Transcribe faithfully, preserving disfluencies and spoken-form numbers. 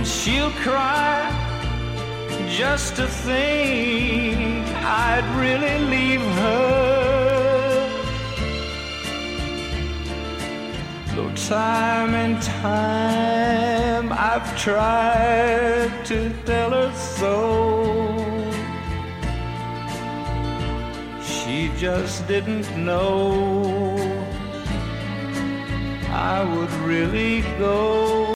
she'll cry just to think I'd really leave her. Though time and time I've tried to tell her so, she just didn't know I would really go.